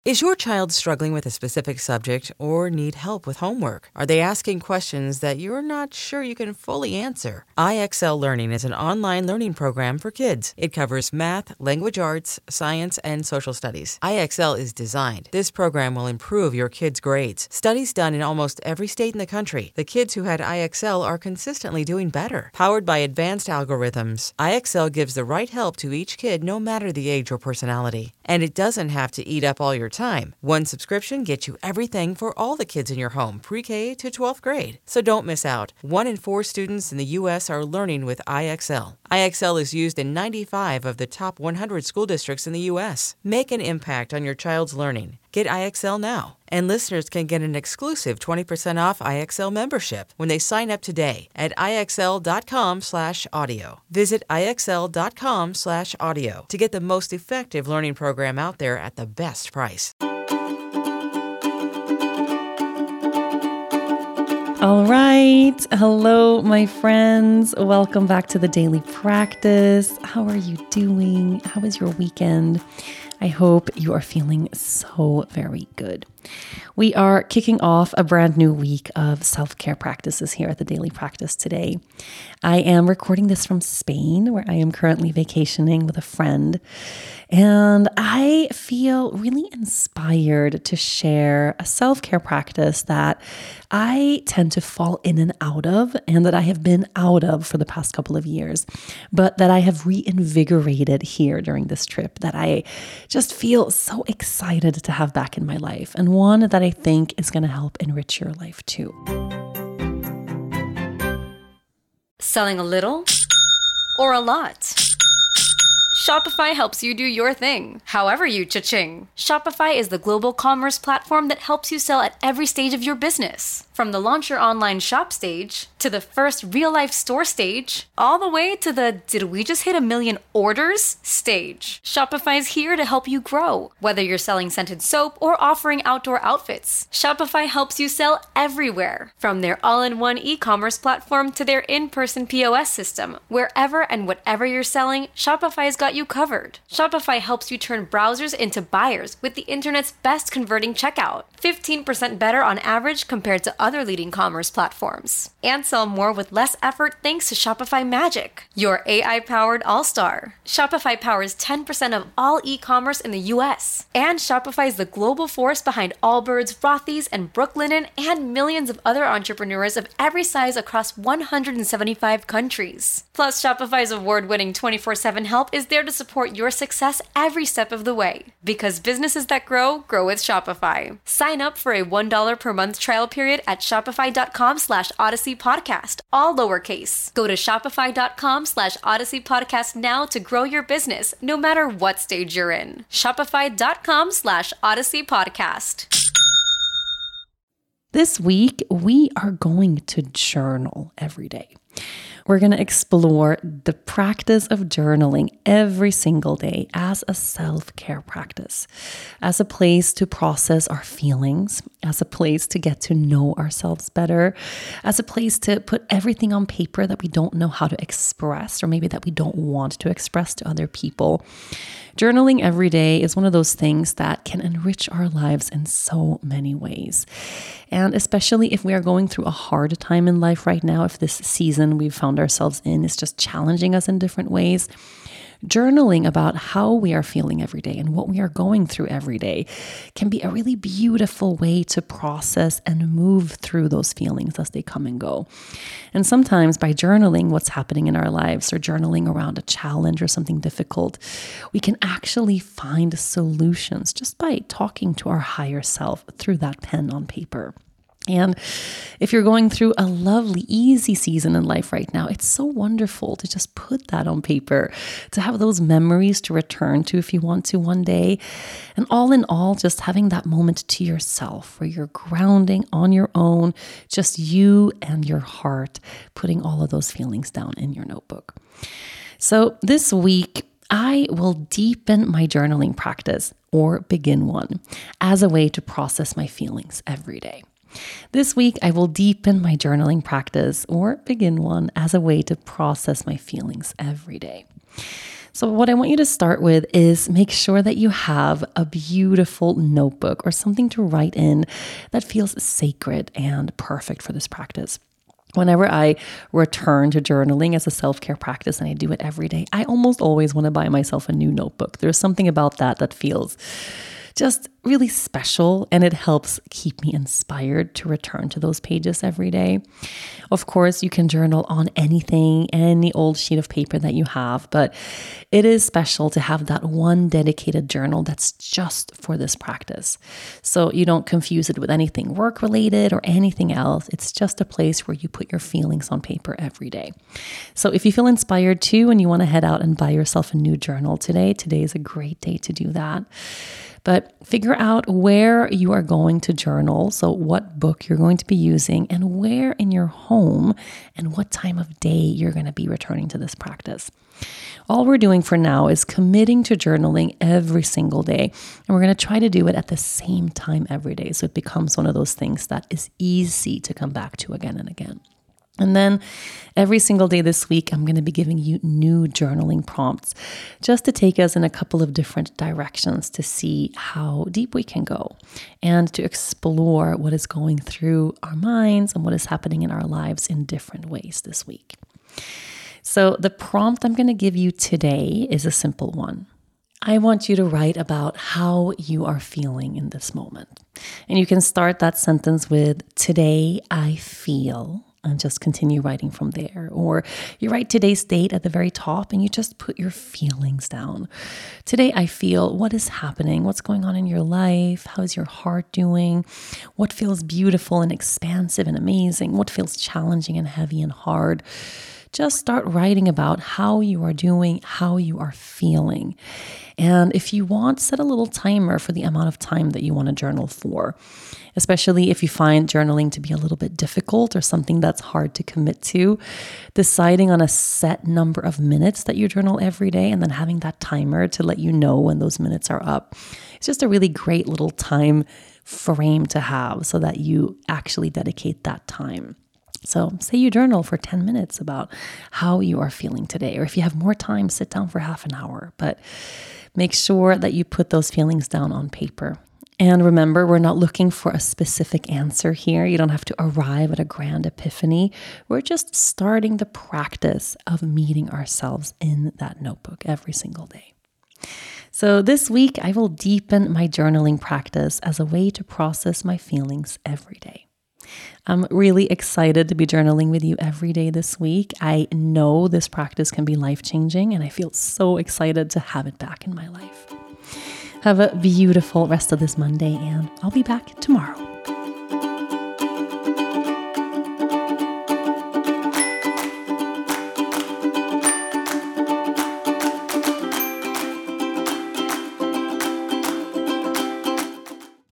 Is your child struggling with a specific subject or need help with homework? Are they asking questions that you're not sure you can fully answer? IXL Learning is an online learning program for kids. It covers math, language arts, science, and social studies. IXL is designed. This program will improve your kids' grades. Studies done in almost every state in the country. The kids who had IXL are consistently doing better. Powered by advanced algorithms, IXL gives the right help to each kid no matter the age or personality. And it doesn't have to eat up all your time. One subscription gets you everything for all the kids in your home, pre-K to 12th grade. So don't miss out. 1 in 4 students in the U.S. are learning with IXL. IXL is used in 95 of the top 100 school districts in the U.S. Make an impact on your child's learning. Get IXL now. And listeners can get an exclusive 20% off IXL membership when they sign up today at IXL.com/audio. Visit IXL.com/audio to get the most effective learning program out there at the best price. All right. Hello, my friends. Welcome back to the Daily Practice. How are you doing? How was your weekend? I hope you are feeling so very good. We are kicking off a brand new week of self-care practices here at the Daily Practice today. I am recording this from Spain, where I am currently vacationing with a friend. And I feel really inspired to share a self-care practice that I tend to fall in and out of, and that I have been out of for the past couple of years, but that I have reinvigorated here during this trip, that I just feel so excited to have back in my life, and one that I think is going to help enrich your life too. Selling a little or a lot? Shopify helps you do your thing, however you cha-ching. Shopify is the global commerce platform that helps you sell at every stage of your business. From the launch your online shop stage, to the first real-life store stage, all the way to the did we just hit 1 million orders stage. Shopify's here to help you grow. Whether you're selling scented soap or offering outdoor outfits, Shopify helps you sell everywhere. From their all-in-one e-commerce platform to their in-person POS system, wherever and whatever you're selling, Shopify's got you covered. Shopify helps you turn browsers into buyers with the internet's best converting checkout. 15% better on average compared to other leading commerce platforms. And sell more with less effort thanks to Shopify Magic, your AI-powered all-star. Shopify powers 10% of all e-commerce in the US. And Shopify is the global force behind Allbirds, Rothy's, and Brooklinen, and millions of other entrepreneurs of every size across 175 countries. Plus, Shopify's award-winning 24/7 help is there to support your success every step of the way. Because businesses that grow with Shopify. Sign up for a $1 per month trial period at shopify.com/Odyssey Podcast, all lowercase. Go to shopify.com/Odyssey Podcast now to grow your business, no matter what stage you're in. Shopify.com/Odyssey Podcast. This week, we are going to journal every day. We're going to explore the practice of journaling every single day as a self-care practice, as a place to process our feelings, as a place to get to know ourselves better, as a place to put everything on paper that we don't know how to express, or maybe that we don't want to express to other people. Journaling every day is one of those things that can enrich our lives in so many ways. And especially if we are going through a hard time in life right now, if this season we've found ourselves in is just challenging us in different ways, journaling about how we are feeling every day and what we are going through every day can be a really beautiful way to process and move through those feelings as they come and go. And sometimes by journaling what's happening in our lives, or journaling around a challenge or something difficult, we can actually find solutions just by talking to our higher self through that pen on paper. And if you're going through a lovely, easy season in life right now, it's so wonderful to just put that on paper, to have those memories to return to if you want to one day. And all in all, just having that moment to yourself where you're grounding on your own, just you and your heart, putting all of those feelings down in your notebook. So this week, I will deepen my journaling practice, or begin one, as a way to process my feelings every day. This week, I will deepen my journaling practice, or begin one, as a way to process my feelings every day. So what I want you to start with is make sure that you have a beautiful notebook or something to write in that feels sacred and perfect for this practice. Whenever I return to journaling as a self-care practice, and I do it every day, I almost always want to buy myself a new notebook. There's something about that feels just really special, and it helps keep me inspired to return to those pages every day. Of course, you can journal on anything, any old sheet of paper that you have, but it is special to have that one dedicated journal that's just for this practice. So you don't confuse it with anything work-related or anything else. It's just a place where you put your feelings on paper every day. So if you feel inspired too, and you want to head out and buy yourself a new journal today is a great day to do that. But figure out where you are going to journal, so what book you're going to be using, and where in your home and what time of day you're going to be returning to this practice. All we're doing for now is committing to journaling every single day, and we're going to try to do it at the same time every day, so it becomes one of those things that is easy to come back to again and again. And then every single day this week, I'm going to be giving you new journaling prompts just to take us in a couple of different directions to see how deep we can go and to explore what is going through our minds and what is happening in our lives in different ways this week. So the prompt I'm going to give you today is a simple one. I want you to write about how you are feeling in this moment. And you can start that sentence with, "Today I feel," and just continue writing from there. Or you write today's date at the very top and you just put your feelings down. Today I feel, what is happening? What's going on in your life? How's your heart doing? What feels beautiful and expansive and amazing? What feels challenging and heavy and hard? Just start writing about how you are doing, how you are feeling. And if you want, set a little timer for the amount of time that you want to journal for, especially if you find journaling to be a little bit difficult or something that's hard to commit to. Deciding on a set number of minutes that you journal every day and then having that timer to let you know when those minutes are up. It's just a really great little time frame to have so that you actually dedicate that time. So say you journal for 10 minutes about how you are feeling today, or if you have more time, sit down for half an hour, but make sure that you put those feelings down on paper. And remember, we're not looking for a specific answer here. You don't have to arrive at a grand epiphany. We're just starting the practice of meeting ourselves in that notebook every single day. So this week, I will deepen my journaling practice as a way to process my feelings every day. I'm really excited to be journaling with you every day this week. I know this practice can be life-changing, and I feel so excited to have it back in my life. Have a beautiful rest of this Monday, and I'll be back tomorrow.